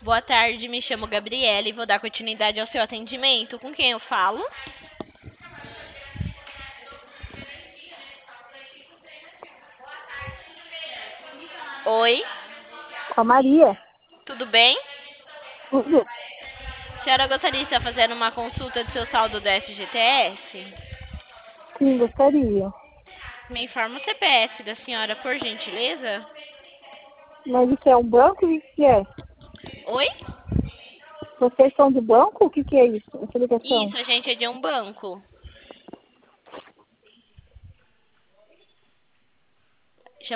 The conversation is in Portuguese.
Boa tarde, me chamo Gabriela e vou dar continuidade ao seu atendimento. Com quem eu falo? Oi, Com a Maria. tudo bem? Tudo? A senhora gostaria de estar fazendo uma consulta do seu saldo do FGTS? Sim, gostaria. Me informa o CPF da senhora, por gentileza? Mas isso é um banco? O que é? Oi? Vocês são do banco? O que é isso? Essa ligação? Isso, a gente é de um banco.